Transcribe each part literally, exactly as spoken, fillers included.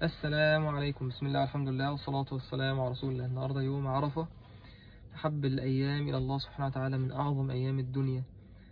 السلام عليكم. بسم الله والحمد لله والصلاة والسلام على رسول الله. النهاردة يوم عرفة، أحب الأيام إلى الله سبحانه وتعالى، من أعظم أيام الدنيا،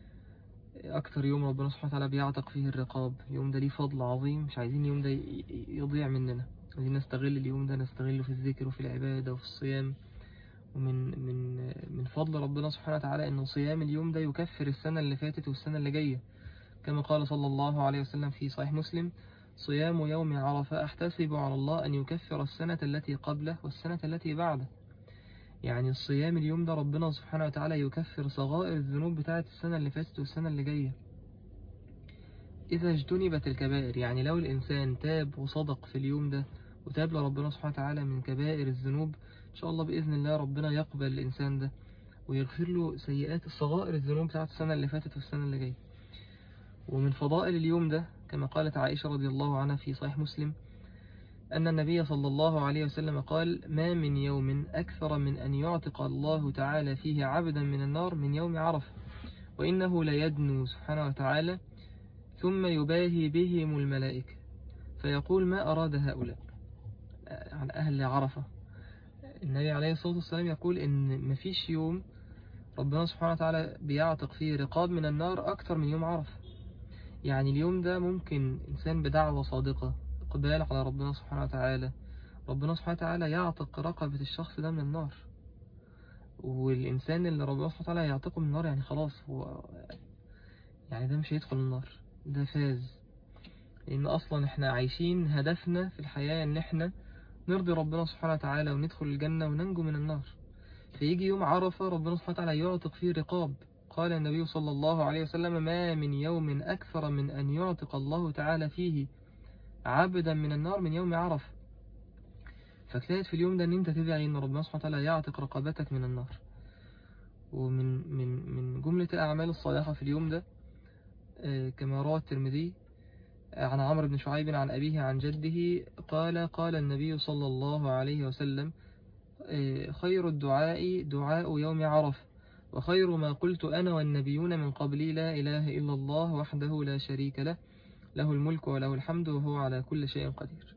أكتر يوم ربنا سبحانه وتعالى بيعتق فيه الرقاب. اليوم ده ليه فضل عظيم، مش عايزين اليوم ده يضيع مننا، عايزين نستغل اليوم ده، نستغله في الذكر وفي العبادة وفي الصيام. ومن من من فضل ربنا سبحانه وتعالى إنه صيام اليوم ده يكفر السنة اللي فاتت والسنة اللي جاية، كما قال صلى الله عليه وسلم في صحيح مسلم: صيام يوم عرفة أحتسب على الله أن يكفر السنة التي قبله والسنة التي بعده. يعني الصيام اليوم ده ربنا سبحانه وتعالى يكفر صغائر الذنوب بتاعة السنة اللي فاتت والسنة اللي جاية إذا اجتنبت الكبائر. يعني لو الإنسان تاب وصدق في اليوم ده وتاب لربنا سبحانه وتعالى من كبائر الذنوب، إن شاء الله بإذن الله ربنا يقبل الإنسان ده ويغفر له سيئات صغائر الذنوب بتاعة السنة اللي فاتت والسنة اللي جاية. ومن فضائل اليوم ده كما قالت عائشة رضي الله عنها في صحيح مسلم أن النبي صلى الله عليه وسلم قال: ما من يوم أكثر من أن يعتق الله تعالى فيه عبدا من النار من يوم عرفة، وإنه ليدنو سبحانه وتعالى ثم يباهي بهم الملائكة فيقول: ما أراد هؤلاء؟ عن أهل عرفة. النبي عليه الصلاة والسلام يقول إن مفيش يوم ربنا سبحانه وتعالى بيعتق فيه رقاب من النار أكثر من يوم عرفة. يعني اليوم ده ممكن إنسان بدعوة صادقة، إقبال على ربنا سبحانه وتعالى، ربنا سبحانه وتعالى يعتق رقبة الشخص ده من النار. والإنسان اللي ربنا سبحانه وتعالى يعتقه من النار يعني خلاص، هو يعني ده مش هيدخل النار، ده فاز. لأن أصلا إحنا عايشين هدفنا في الحياة إن إحنا نرضي ربنا سبحانه وتعالى وندخل الجنة وننجو من النار. فيجي يوم عرفة ربنا سبحانه وتعالى يعتق فيه رقاب. قال النبي صلى الله عليه وسلم: ما من يوم أكثر من أن يعتق الله تعالى فيه عبدا من النار من يوم عرفة. فاجتهد في اليوم ده ان انت تدعي ان ربنا سبحانه وتعالى يعتق رقبتك من النار. ومن من من جملة الأعمال الصالحة في اليوم ده كما روى الترمذي عن عمرو بن شعيب عن أبيه عن جده قال: قال النبي صلى الله عليه وسلم: خير الدعاء دعاء يوم عرفة، وخير ما قلت أنا والنبيون من قبلي: لا إله إلا الله وحده لا شريك له، له الملك وله الحمد وهو على كل شيء قدير.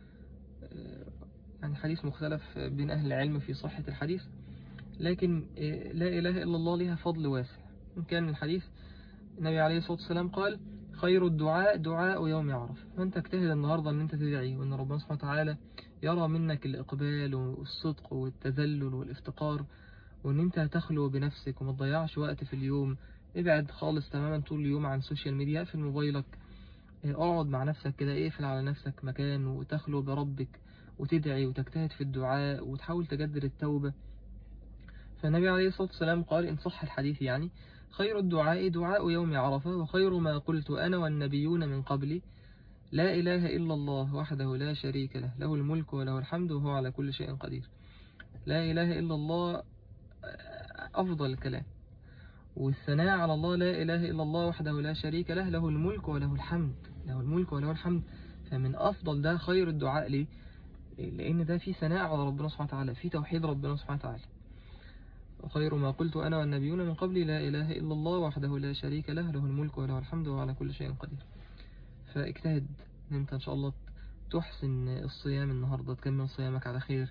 يعني حديث مختلف بين أهل العلم في صحة الحديث، لكن لا إله إلا الله لها فضل واسع. إن كان الحديث النبي عليه الصلاة والسلام قال: خير الدعاء دعاء يوم عرفة. فأنت اجتهد النهاردة أن أنت تدعي وأن ربنا سبحانه وتعالى يرى منك الإقبال والصدق والتذلل والافتقار، وأن أنت تخلو بنفسك وما تضيعش وقت في اليوم. ابعد خالص تماما طول اليوم عن السوشيال ميديا، اقفل موبايلك، اقعد مع نفسك كده، اقفل على نفسك مكان وتخلو بربك وتدعي وتجتهد في الدعاء وتحاول تجدد التوبة. فالنبي عليه الصلاة والسلام قال إن صح الحديث يعني: خير الدعاء دعاء يوم عرفة، وخير ما قلت أنا والنبيون من قبلي: لا إله إلا الله وحده لا شريك له، له الملك وله الحمد وهو على كل شيء قدير. لا إله إلا الله أفضل الكلام، والثناء على الله: لا إله إلا الله وحده لا شريك له، له الملك وله الحمد، له الملك وله الحمد. فمن أفضل ده خير الدعاء ليه؟ لأن ده فيه ثناء على ربنا سبحانه وتعالى، فيه توحيد ربنا سبحانه وتعالى. وخير ما قلت أنا والنبيون من قبلي: لا إله إلا الله وحده لا شريك له، له الملك وله الحمد وعلى كل شيء قدير. فاجتهد إن أنت إن شاء الله تحسن الصيام النهاردة، تكمل صيامك على خير.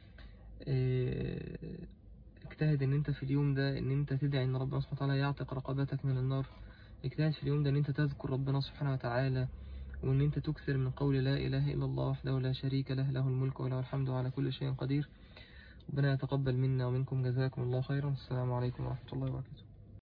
اجتهد إن أنت في اليوم ده إن أنت تدعي إن ربنا سبحانه وتعالى يعتق رقبتك من النار. اجتهد في اليوم ده إن أنت تذكر ربنا سبحانه وتعالى، وإن أنت تكثر من قول لا إله إلا الله وحده لا شريك له، له الملك وله الحمد وعلى كل شيء قدير. ربنا يتقبل منا ومنكم، جزاكم الله خيرا. السلام عليكم ورحمة الله وبركاته.